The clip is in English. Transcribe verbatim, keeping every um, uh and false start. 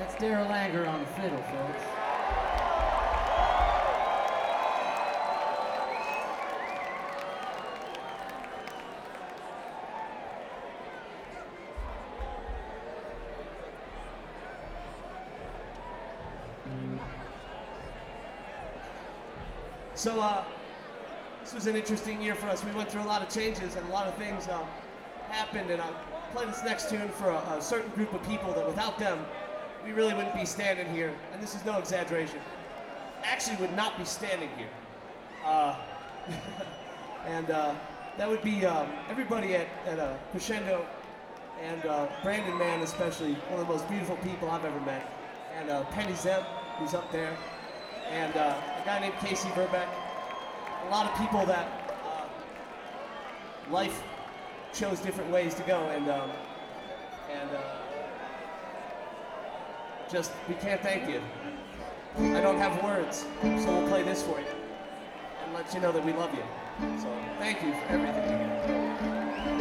That's Daryl Langer on the fiddle, folks. So, uh, this was an interesting year for us. We went through a lot of changes and a lot of things uh, happened, and I'll play this next tune for a, a certain group of people that without them, we really wouldn't be standing here, and this is no exaggeration. Actually would not be standing here. Uh, and uh, that would be um, everybody at, at uh, Crescendo, and uh, Brandon Mann especially, one of the most beautiful people I've ever met, and uh, Penny Zeb, who's up there, and uh, a guy named Casey Verbeck. A lot of people that uh, life chose different ways to go, and um, and uh, just we can't thank you. I don't have words, so we'll play this for you and let you know that we love you. So thank you for everything.